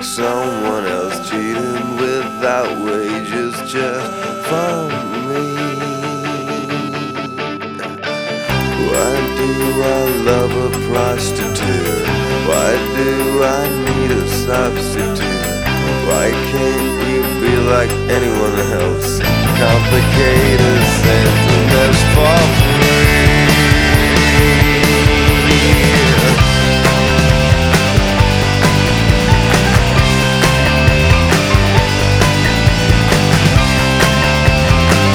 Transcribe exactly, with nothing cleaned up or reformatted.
someone else, cheating without wages just for me. Why do I love a prostitute? Why do I need a substitute? Why can't you be like anyone else? Complicated